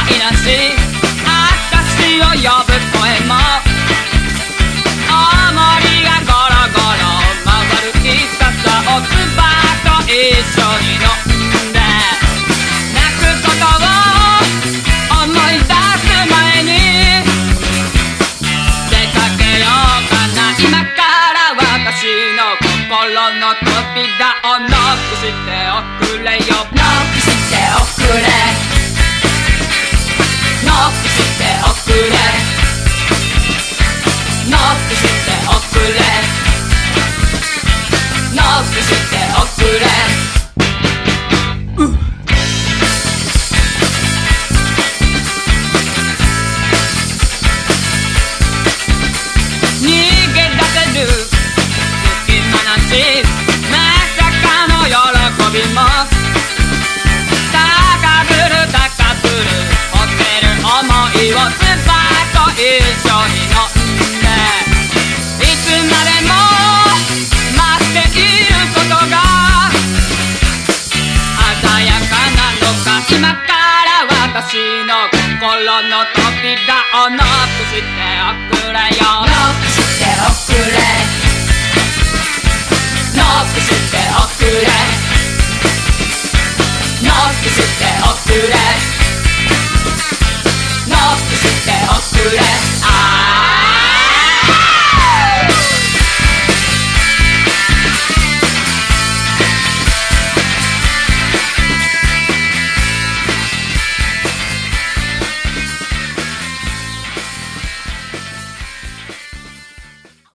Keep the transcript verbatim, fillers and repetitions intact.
いなし私を呼ぶ声も大盛りがゴロゴロ回る喫茶さおつばと一緒に飲んで泣くことを思い出す前に出かけようかな今から私の心の扉をノックしておくれよノックしておくれノックしておくれノックしておくれノックしておくれ逃げ出せる隙間なしまさかの喜びも高ぶる高ぶるホテル思いをつばと一緒に飲んでいつまでも待っていることが鮮やかなのか今から私の心の扉をノックしておくれよノックしておくれノックしておくれノックしておくれ